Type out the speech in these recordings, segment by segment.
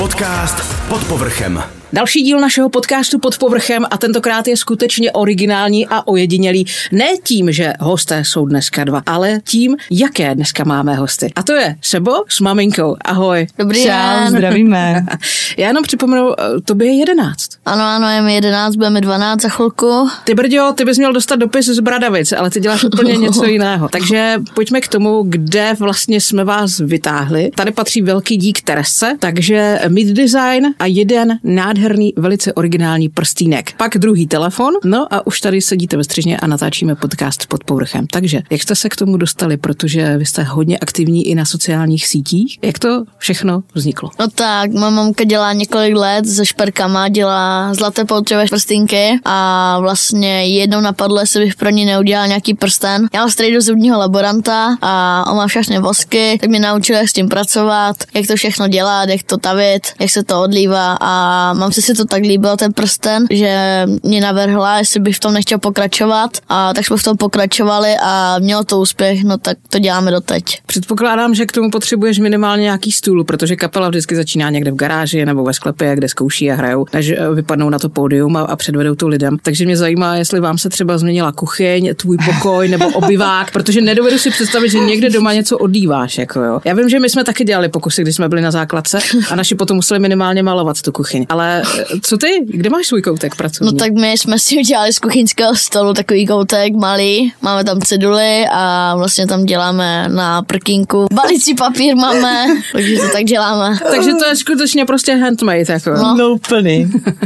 Podcast Pod povrchem. Další díl našeho podcastu Pod povrchem a tentokrát je skutečně originální a ojedinělý. Ne tím, že hosté jsou dneska dva, ale tím, jaké dneska máme hosty. A to je Sebo s maminkou. Ahoj. Dobrý den. Zdravíme. Já jenom připomenu, tobě je 11. Ano, je mi 11, budeme 12 za chvilku. Ty Brďo, ty bys měl dostat dopis z Bradavic, ale ty děláš úplně něco jiného. Takže pojďme k tomu, kde vlastně jsme vás vytáhli. Tady patří velký dík Teresce, takže Mid Design a jeden nádherný, velice originální prstínek. Pak druhý telefon, no a už tady sedíte ve střižně a natáčíme podcast Pod povrchem. Takže jak jste se k tomu dostali, protože vy jste hodně aktivní i na sociálních sítích? Jak to všechno vzniklo? No tak, moje mamka dělá několik let se šperkama, dělá zlaté poutrivé prstínky a vlastně jednou napadlo, jestli bych pro ní neudělal nějaký prsten. Já mám strejdu zubního laboranta a on má všechny vosky, tak mě naučil, jak s tím pracovat, jak to všechno dělat, jak to tavit, jak se to odlívá a mám si to tak líbil ten prsten, že mě navrhla, jestli bych v tom nechtěl pokračovat a tak jsme v tom pokračovali a mělo to úspěch, no tak to děláme doteď. Předpokládám, že k tomu potřebuješ minimálně nějaký stůl, protože kapela vždycky začíná někde v garáži nebo ve sklepě, kde zkouší a hrajou, než vypadnou na to pódium a předvedou to lidem. Takže mě zajímá, jestli vám se třeba změnila kuchyň, tvůj pokoj nebo obyvák, protože nedovedu si představit, že někde doma něco odlíváš, jako jo. Já vím, že my jsme taky dělali pokusy, když jsme byli na základce a naši potom museli minimálně malovat tu kuchyň. Ale co ty? Kde máš svůj koutek pracovní? No tak my jsme si udělali z kuchyňského stolu takový koutek malý, máme tam ceduly a vlastně tam děláme na prkínku. Balící papír máme, takže to tak děláme. Takže to je skutečně prostě handmade, jako. No úplný.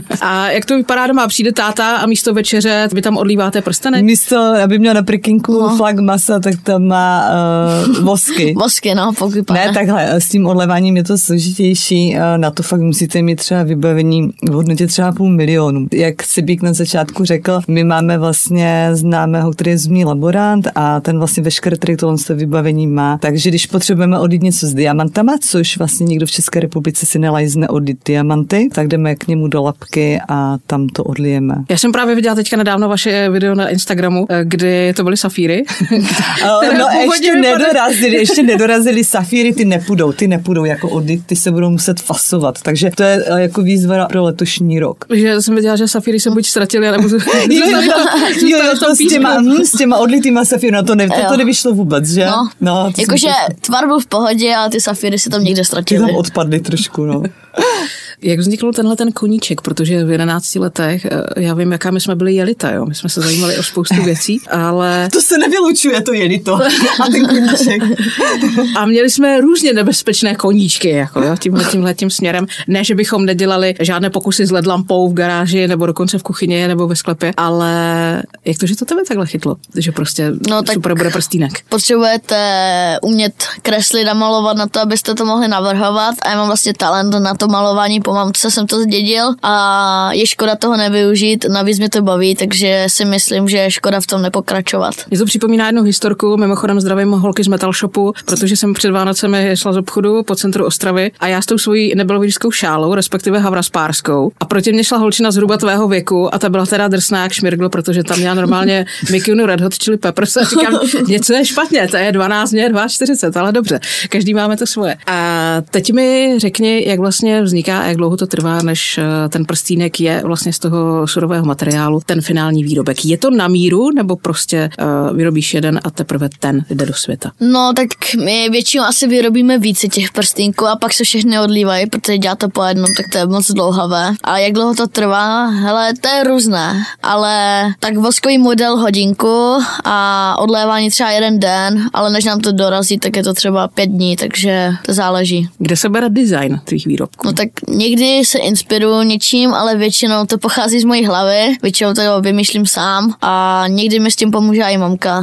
A jak to vypadá doma? Přijde táta a místo večeře vy tam odlíváte prsteny? Místo, aby měl na prkinku flak masa, tak tam má vosky. Vosky, no, pokud Ne, takhle, s tím odleváním je to složitější, na to fakt musíte mít třeba vybavení v hodnotě třeba 500 000. Jak Sibík na začátku řekl, my máme vlastně známého, který je zubní laborant a ten vlastně veškeré tohle vybavení má. Takže když potřebujeme odlít něco s diamantama, což vlastně nikdo v České republice si nelajzne odlít diamanty, tak jdeme k němu do labky a tam to odlijeme. Já jsem právě viděla teďka nedávno vaše video na Instagramu, kdy to byly safíry. No ještě nedorazili safíry, ty nepůjdou jako odlít, ty se budou muset fasovat. Takže to je jako výzva pro letošní rok. Že jsem věděla, že safíry se buď ztratili, nebo s těma odlitýma safíry, no to nevyšlo vůbec, že? No jakože tvar byl v pohodě, ale ty safíry se tam někde ztratily. Ty tam odpadly trošku, no. Jak vznikl tenhle ten koníček, protože v 11 letech, já vím, jaká my jsme byli jelita, jo, my jsme se zajímali o spoustu věcí, ale... To se nevylučuje, to jelito a ten koníček. A měli jsme různě nebezpečné koníčky, jako jo, tímhletím směrem. Ne, že bychom nedělali žádné pokusy s LED lampou v garáži, nebo dokonce v kuchyni, nebo ve sklepě, ale jak to, že to tebe takhle chytlo? Že prostě super bude prstínek. Potřebujete umět kreslit a malovat na to, abyste to mohli navrhovat a já mám vlastně talent na to malování, po mamce jsem to zdědil a je škoda toho nevyužít, navíc mě to baví, takže si myslím, že je škoda v tom nepokračovat. Mě to připomíná jednu historku, mimochodem zdravím holky z Metal Shopu, protože jsem před Vánocemi šla z obchodu po centru Ostravy a já s tou svojí nebelovířskou šálou, respektive havraspárskou, a proti mě šla holčina zhruba tvého věku a ta byla teda drsná jak šmirgl, protože tam měla normálně mikinu Red Hot Chili Peppers a říkám, něco je špatně, to je 12, mě 42, ale dobře, každý máme to svoje. A teď mi řekni, jak vlastně vzniká, jak dlouho to trvá, než ten prstínek je vlastně z toho surového materiálu ten finální výrobek. Je to na míru, nebo prostě vyrobíš jeden a teprve ten jde do světa? No, tak my většinou asi vyrobíme více těch prstínků a pak se všechny odlívají, protože dělá to po jednom, tak to je moc dlouhavé. A jak dlouho to trvá? Hele, to je různé, ale tak voskový model hodinku a odlévání třeba 1 den, ale než nám to dorazí, tak je to třeba 5 dní, takže to záleží. Kde se bere design tvých výrobků? No tak někdy se inspiruju něčím, ale většinou to pochází z mojí hlavy, většinou to vymýšlím sám a někdy mi s tím pomůže i mamka.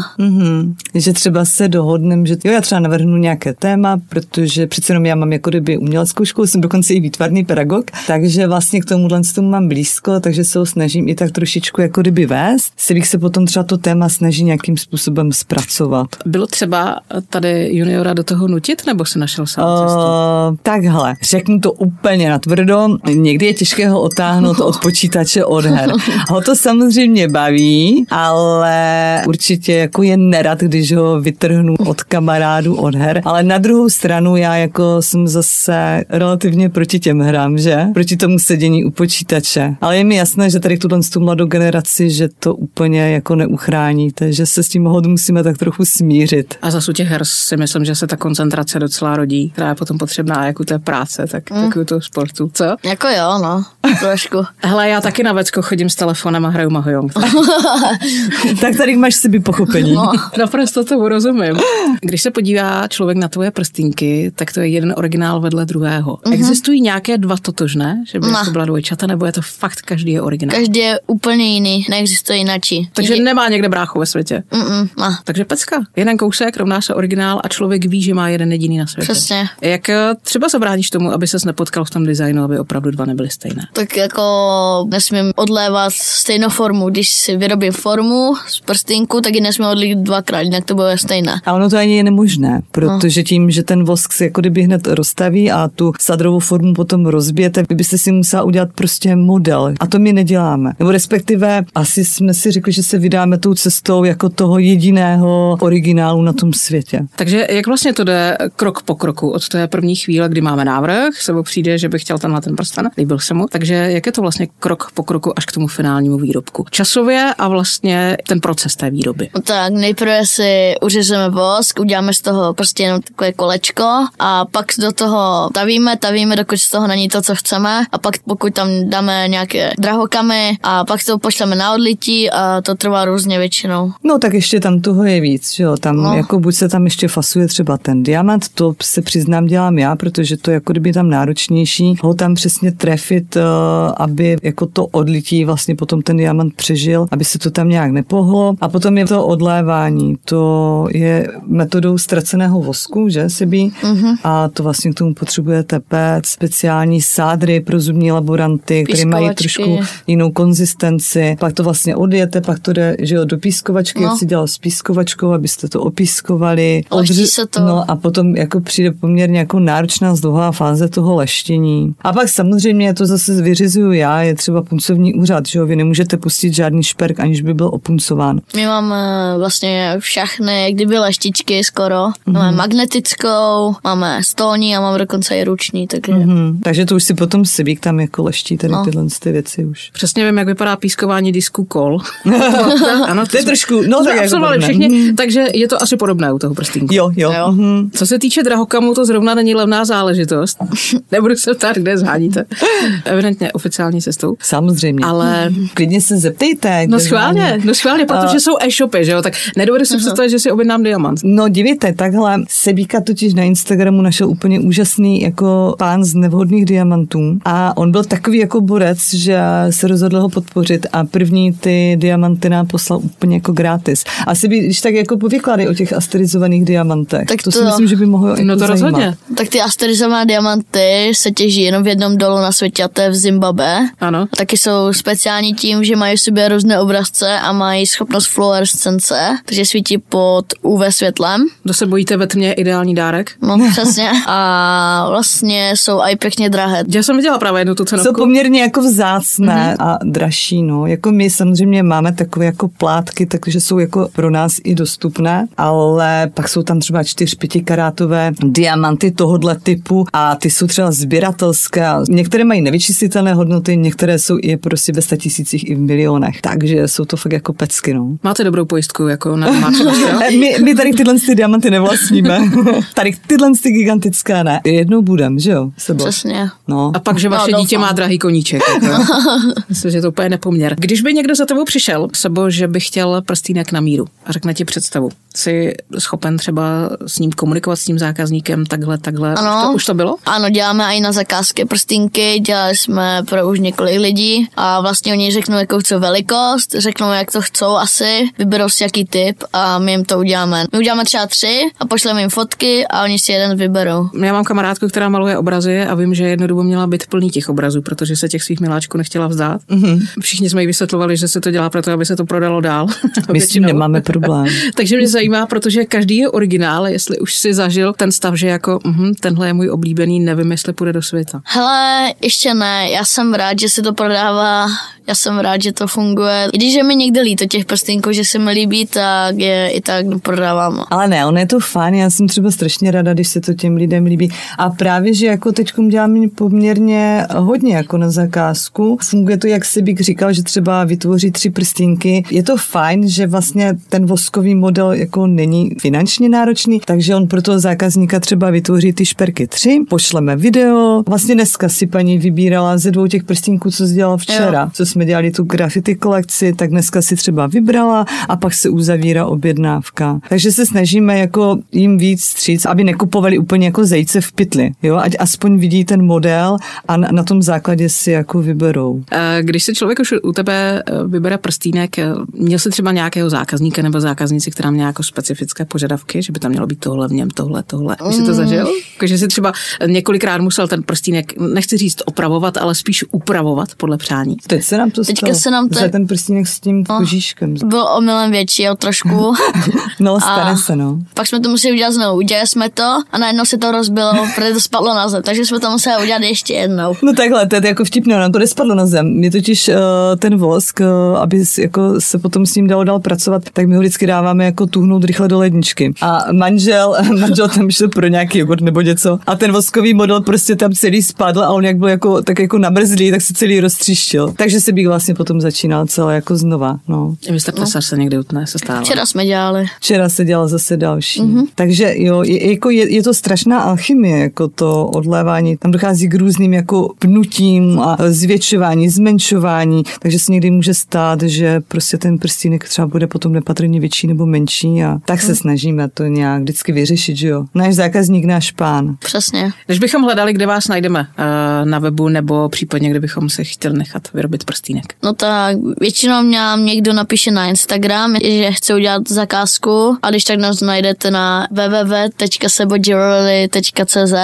Že třeba se dohodneme, že já třeba navrhnu nějaké téma, protože přece jenom já mám jako kdyby uměleckou školu, jsem dokonce i výtvarný pedagog, takže vlastně k tomuhle mám blízko, takže se ho snažím i tak trošičku jako kdyby vést. Bych se potom třeba to téma snaží nějakým způsobem zpracovat. Bylo třeba tady juniora do toho nutit, nebo se našel sám cestu? Takhle, řeknu to úplně natvrdo. tvrdo. Někdy je těžké ho otáhnout od počítače od her. Ho to samozřejmě baví, ale určitě jako je nerad, když ho vytrhnu od kamarádů od her. Ale na druhou stranu já jako jsem zase relativně proti těm hrám, že? Proti tomu sedění u počítače. Ale je mi jasné, že tady tu mladou generaci, že to úplně jako neuchráníte, že se s tím musíme tak trochu smířit. A zase u těch her si myslím, že se ta koncentrace docela rodí, která je potom potřebná jak u té práce, tak u toho sportu. Co? Jako jo, no, trošku. Hele, já taky na vecko chodím s telefonem a hraju Mahjong. Tak tady máš sebi pochopení. No. Naprosto tomu rozumím. Když se podívá člověk na tvoje prstínky, tak to je jeden originál vedle druhého. Existují nějaké dva totožné, že by to byla dvojčata, nebo je to fakt každý je originál? Každý je úplně jiný, neexistuje jinačí. Takže nemá někde bráchu ve světě. No. Takže pecka. Jeden kousek rovná se originál a člověk ví, že má jeden jediný na světě. Přesně. Jak třeba zabráníš tomu, aby ses nepotkal v tom designu, aby opravdu dva nebyly stejné? Tak jako nesmím odlévat stejnou formu. Když si vyrobím formu z prstínku, tak ji nesmím odlít dvakrát, jinak to bude stejné. A ono to ani je nemožné, protože tím, že ten vosk se jako kdyby hned rozstaví a tu sadrovou formu potom rozbijete, vy byste si musela udělat prostě model. A to my neděláme. Nebo respektive asi jsme si řekli, že se vydáme tou cestou jako toho jediného originálu na tom světě. Takže jak vlastně to jde krok po kroku od té první chvíle, kdy máme návrh, sebou přijde, že bych chtěl tenhle ten prsten, líbil se mu. Takže jak je to vlastně krok po kroku až k tomu finálnímu výrobku? Časově a vlastně ten proces té výroby. Tak nejprve si uřezeme vosk, uděláme z toho prostě jenom takové kolečko a pak do toho tavíme, dokud z toho není to, co chceme a pak pokud tam dáme nějaké drahokamy a pak to pošleme na odlití a to trvá různě většinou. No tak ještě tam toho je víc, že jo, tam jako buď se tam ještě fasuje třeba ten diamant, to se přiznám dělám já, protože to jako kdyby tam náročnější, ho tam přesně trefit, aby jako to odlití vlastně potom ten diamant přežil, aby se to tam nějak nepohlo a potom je to odlévání, to je metodou ztraceného vosku, že Sibí? A to vlastně k tomu potřebujete péct, speciální sádry pro zubní laboranty, které mají trošku jinou konzistenci, pak to vlastně odjete, pak to jde, že jo, do pískovačky, jak si dělal s pískovačkou, abyste to opískovali. Leští se to. No a potom jako přijde poměrně jako náročná zdlouhá fáze toho leštění. A pak samozřejmě to zase vyřizuju já, je třeba puncovní úřad, že jo, vy nemůžete pustit žádný šperk, aniž by byl opuncován. My máme vlastně všechny, jak kdyby leštičky skoro. Máme magnetickou, máme stolní a máme dokonce i ruční, takže... Takže to už si potom Sibík tam jako leští tady tyhle ty věci už. Přesně vím, jak vypadá pískování disku kol. Ano, to je trošku, no tak absolvovali všichni, takže je to asi podobné u toho prstínku. Jo. Co se týče drahokamů, to zrovna není levná záležitost. Nebudu se ptát, kde zháníte. Evidentně oficiální cestou. Samozřejmě. Ale klidně se zeptejte. No schválně, protože jsou e-shopy, že jo, tak nedovedu si představit, že si objednám diamant. No dívejte, takhle Sebíka totiž na Instagramu našel úplně úžasný jako pán z nevhodných diamantů a on byl takový jako borec, že se rozhodl ho podpořit a první ty diamanty nám poslal úplně jako gratis. A Sebí, když tak jako povykládej o těch asterizovaných diamantech, tak to si myslím, že by mohlo jako no to zajímat. Rozhodně. Tak ty asterizované diamanty se těží jenom v jednom dolu na světě a to je v Zimbabwe. Ano. A taky jsou speciální tím, že mají v sobě různé obrazce a mají schopnost fluorescence, takže svítí pod UV světlem. To se bojíte ve tmě ideální dárek? No přesně. A vlastně jsou i pěkně drahé. Já jsem viděla právě jednu tu cenovku. Jsou poměrně jako vzácné a dražší, no. Jako my samozřejmě máme takové jako plátky, takže jsou jako pro nás i dostupné, ale pak jsou tam třeba 4-5 karátové diamanty tohodle typu a ty jsou třeba sběratelské. Některé mají nevyčíslitelné hodnoty, některé jsou i prostě ve 100 000 i v milionech. Takže jsou to fakt jako pecky, no. Máte dobrou pojistku jako na domácnost, jo? my tady tyhle diamanty nevlastníme. Tady tyhle gigantické ne. Jednou budem, že jo? Sebo. Přesně. No. A pak, že vaše dítě má drahý koníček. Jako. Myslím, že to úplně nepoměr. Když by někdo za tebou přišel, Sebo, že by chtěl prstínek na míru a řekne ti představu, jsi schopen třeba s ním komunikovat s tím zákazníkem takhle? Ano. Už to bylo? Ano, děláme i na zakázky prstínky, dělali jsme pro už několik lidí a vlastně oni řeknou, jakou chcou velikost, řeknou, jak to chcou asi, vyberou si jaký typ a my jim to uděláme. My uděláme třeba 3 a pošleme jim fotky a oni si jeden vyberou. Já mám kamarádku, která maluje obrazy a vím, že jednu dobu měla být plný těch obrazů, protože se těch svých miláčků nechtěla vzdát. Všichni jsme jí vysvětlovali, že se to dělá proto, aby se to prodalo dál. My s tím nemáme problém. Takže mě zajímá, protože každý je originál, jestli už si zažil ten stav, že jako tenhle je můj oblíbený, nevím, jestli půjde do světa. Hele, ještě ne, já jsem rád, že se to prodává, já jsem rád, že to funguje. I když je mi někde líto těch prstýnků, že se mi líbí, tak je i tak prodávám. Ale ne, ono je to fajn, já jsem třeba strašně ráda, když se to těm lidem líbí. A právě, že jako teďkom děláme poměrně hodně jako na zakázku. Funguje to, jak Sebík říkal, že třeba vytvoří 3 prstínky. Je to fajn, že vlastně ten voskový model jako není finančně náročný, takže on pro toho zákazníka třeba vytvoří ty šperky 3, pošleme video. Vlastně dneska si paní vybírala ze 2 těch prstínků, co jsi dělal včera. Co jsme dělali tu graffiti kolekci, tak dneska si třeba vybrala a pak se uzavírá objednávka. Takže se snažíme jako jim víc vstříc, aby nekupovali úplně jako zajíce v pytli, jo, ať aspoň vidí ten model a na tom základě si jako vyberou. Když se člověk už u tebe vybere prstínek, měl jsi třeba nějakého zákazníka nebo zákaznici, která měla jako specifické požadavky, že by tam mělo být tohle v něm, tohle. Už jsi to zažil? Že jsi třeba několikrát musel ten prstínek, nechci říct opravovat, ale spíš upravovat podle přání. Teď se nám to stalo. Za ten prstínek s tím kožíškem. Byl omylem větší, trošku. No, stane se, no. Pak jsme to museli udělat znovu. Udělali jsme to a najednou se to rozbilo, protože to spadlo na zem, takže jsme to museli udělat ještě jednou. No takhle, to je jako vtipné, no, to nespadlo na zem. Mě totiž ten vosk, aby jako se potom s ním dalo dál pracovat, tak my ho vždycky dáváme jako tuhnout rychle do ledničky. A manžel tam šel pro nějaký jogurt nebo něco a ten voskový model prostě tam celý spadl a on jak byl jako, tak jako namrzlý, tak se celý roztříštil. Takže se bych vlastně potom začínal celé jako znova, no. Vy jste plesař se někdy utne, se stává. Včera jsme dělali. Včera se dělal zase další. Takže jo, je to strašná alchymie, jako to odlévání. Tam dochází k různým jako pnutím a zvětšování, zmenšování, takže se někdy může stát, že prostě ten prstínek třeba bude potom nepatrně větší nebo menší a tak se snažíme to nějak vždycky vyřešit, že jo. Náš zákazník, náš pán. Přesně. Když bychom hledali, kde vás najdeme na webu nebo případně, kde bychom se chtěli nechat vyrobit prstínek. No tak většinou mě někdo napíše na Instagram, že chce udělat zakázku a když tak nás najdete na www.sebojewelry.cz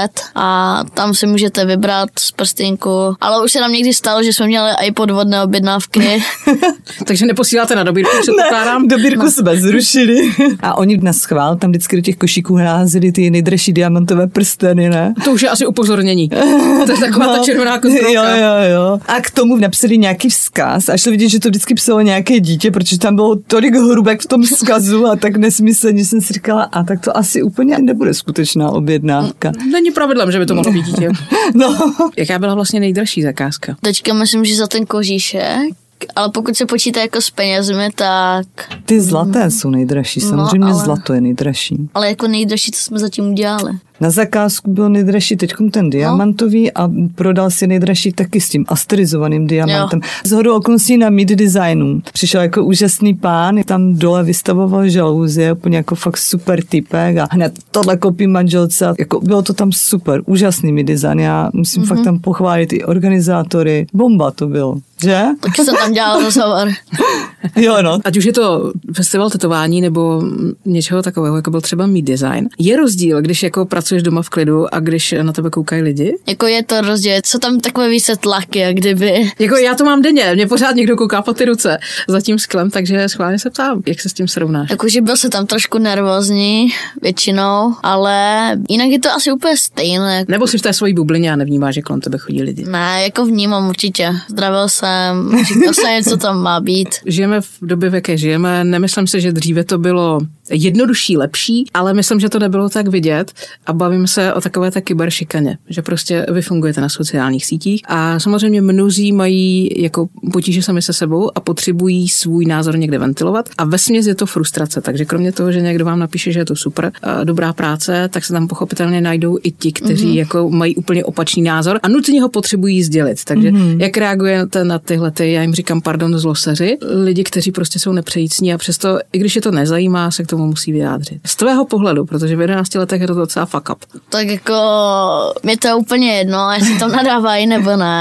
a tam si můžete vybrat z prstínku. Ale už se nám někdy stalo, že jsme měli i podvodné objednávky. Takže neposíláte na dobírku, předpokládám? Ne, dobírku jsme zrušili. A oni na schvál tam vždycky do těch košíků házeli ty nejdražší diamantové prsteny, ne? To už je asi upozornění. To je taková ta červená kontrolka. Jo. A k tomu napsali nějaký vzkaz a šlo vidět, že to vždycky psalo nějaké dítě, protože tam bylo tolik hrubek v tom vzkazu a tak nesmyslně jsem si říkala, a tak to asi úplně nebude skutečná objednávka. Není pravidlem, že by to mohlo být dítě. No. Jaká byla vlastně nejdražší zakázka? Teďka myslím, že za ten kožíšek, ale pokud se počítá jako s penězmi, tak... Ty zlaté jsou nejdražší, samozřejmě zlato je nejdražší. Ale jako nejdražší, co jsme zatím udělali. Na zakázku byl nejdražší teďkom ten diamantový a prodal si nejdražší taky s tím asterizovaným diamantem. Shodou okolností na Mid Designu. Přišel jako úžasný pán, tam dole vystavoval žaluzie, úplně jako fakt super typek a hned tohle koupí manželce. Jako bylo to tam super, úžasný Mid Design. Já musím fakt tam pochválit i organizátory. Bomba to bylo. Že? Taky jsem tam dělal rozhovor. Jo, no. Ať už je to festival tetování nebo něčeho takového, jako byl třeba Mid Design. Je rozdíl, když jako pracuješ doma v klidu a když na tebe koukají lidi? Jako je to rozdíl, co tam takové více tlaky, jak kdyby. Jako já to mám denně, mě pořád někdo kouká po ty ruce za tím sklem, takže schválně se ptám, jak se s tím srovnáš. Jakože byl se tam trošku nervózní většinou, ale jinak je to asi úplně stejné. Nebo jsi v té svojí bublině a nevnímáš, že kolem tebe chodí lidi? Ne, jako vnímám určitě. Zdravil jsem, říkal jsem, co tam má být. Žijeme v době, v jaké žijeme. Nemyslím si, že dříve to bylo jednodušší, lepší, ale myslím, že to nebylo tak vidět a bavím se o takové té kyberšikaně, že prostě vy fungujete na sociálních sítích a samozřejmě mnozí mají jako potíže sami se sebou a potřebují svůj názor někde ventilovat a vesměs je to frustrace, takže kromě toho, že někdo vám napíše, že je to super, dobrá práce, tak se tam pochopitelně najdou i ti, kteří jako mají úplně opačný názor a nutně ho potřebují sdělit. Takže jak reagujete na tyhle, já jim říkám zloseři, lidi, kteří prostě jsou nepřejícní a přesto, i když je to nezajímá, se k tomu musí vyjádřit. Z tvého pohledu, protože v 11 letech je to docela fuck up. Tak jako mě to je úplně jedno, jestli tam nadávají nebo ne.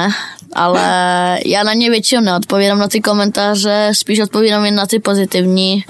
ale já na ně většinou neodpovídám na ty komentáře, spíš odpovídám jen na ty pozitivní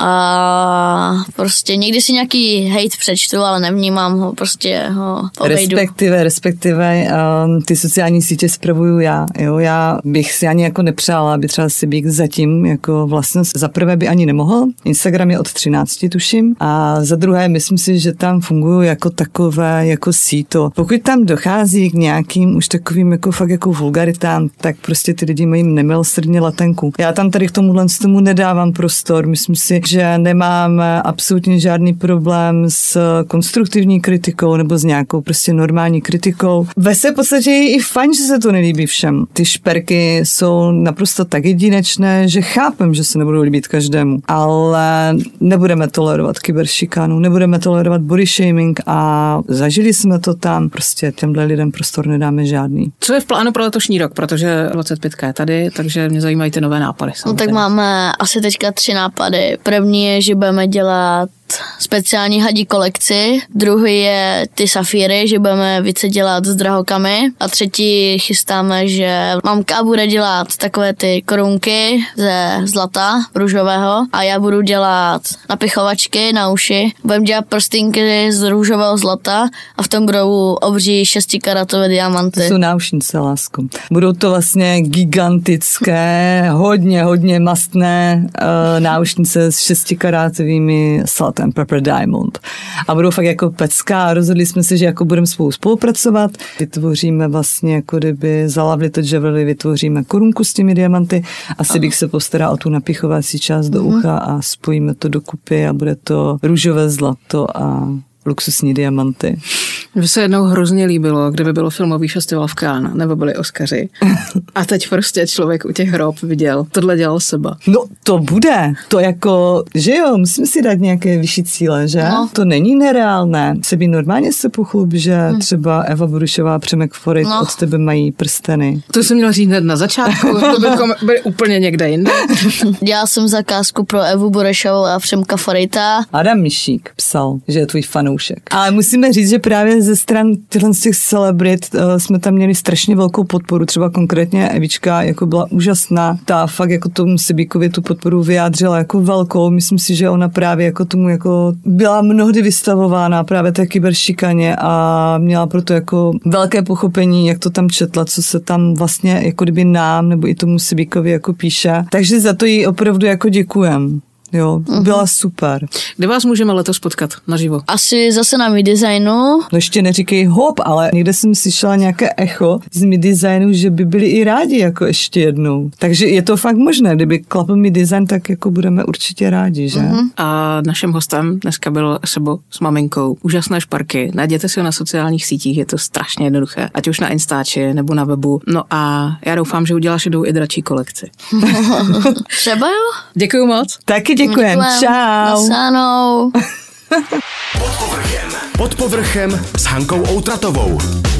a prostě někdy si nějaký hejt přečtu, ale nevnímám ho, prostě ho obejdu. Respektive ty sociální sítě spravuju já, jo, já bych si ani jako nepřála, aby třeba Sibík zatím jako vlastně za prvé by ani nemohl, Instagram je od 13, tuším, a za druhé myslím si, že tam fungují jako takové jako síto. Pokud tam dochází k nějakým už takovým jako fakt jako vulgaritám, tak prostě ty lidi mají nemilosrdně latenku. Já tam tady k tomu nedávám prostor. Myslím si, že nemáme absolutně žádný problém s konstruktivní kritikou nebo s nějakou prostě normální kritikou. Ve své podstatě je i fajn, že se to nelíbí všem. Ty šperky jsou naprosto tak jedinečné, že chápem, že se nebudou líbit každému, ale nebudeme tolerovat kyberšikánu, nebudeme tolerovat body shaming a zažili jsme to tam, prostě těmhle lidem prostor nedáme žádný. Co je v plánu pro letošní rok, protože 25 je tady, takže mě zajímají ty nové nápady. No tak máme asi teďka 3 nápady. První je, že budeme dělat speciální hadí kolekci, druhý je ty safíry, že budeme více dělat s drahokamy a třetí chystáme, že mamka bude dělat takové ty korunky ze zlata růžového a já budu dělat napichovačky na uši, budeme dělat prstinky z růžového zlata a v tom budou obří 6karatové diamanty. To jsou náušnice, lásko. Budou to vlastně gigantické, hodně mastné náušnice s 6karátovými zlatem Pepper Diamond. A budou fakt jako pecka a rozhodli jsme se, že jako budeme spolupracovat. Vytvoříme vlastně jako kdyby za Lovely to Jewelry vytvoříme korunku s těmi diamanty a Sibík se postará o tu napichovací část do ucha a spojíme to dokupy a bude to růžové zlato a luxusní diamanty. Mně se jednou hrozně líbilo, kdyby bylo filmový festival v Cannes, nebo byli Oscaři. A teď prostě člověk u těch hrob viděl, tohle dělal Seba. No to bude, to jako, že jo, musíme si dát nějaké vyšší cíle, že? No. To není nereálné. Sebi normálně se pochlup, že třeba Eva Burušová a Přemek Forit od tebe mají prsteny. To jsem měla říct hned na začátku, to bychom byli úplně někde jinde. Dělala jsem zakázku pro Evu Burušovou a Přemka Forita. Adam Mišík psal, že je tvůj fanoušek. Ale musíme říct, že právě ze stran z těch celebrit jsme tam měli strašně velkou podporu, třeba konkrétně Evička jako byla úžasná, ta fakt jako tomu Sibíkovi tu podporu vyjádřila jako velkou, myslím si, že ona právě jako tomu jako byla mnohdy vystavována právě té kyberšikaně a měla proto jako velké pochopení, jak to tam četla, co se tam vlastně jako kdyby nám nebo i tomu Sibíkovi jako píše, takže za to jí opravdu jako děkujem. Jo, byla super. Kde vás můžeme letos potkat naživo? Asi zase na MiDesignu. No ještě neříkej hop, ale někde jsem slyšela nějaké echo z MiDesignu, že by byli i rádi jako ještě jednou. Takže je to fakt možné, kdyby klapl MiDesign, tak jako budeme určitě rádi, že? A naším hostem dneska byl Sebo s maminkou. Úžasné šparky. Najděte si ho na sociálních sítích, je to strašně jednoduché. Ať už na Instači nebo na webu. No a já doufám, že uděláš i dračí kolekci. Třeba jo? Děkuju moc. Taky děkujem. Čau. Nasánou. Pod povrchem s Hankou Outratovou.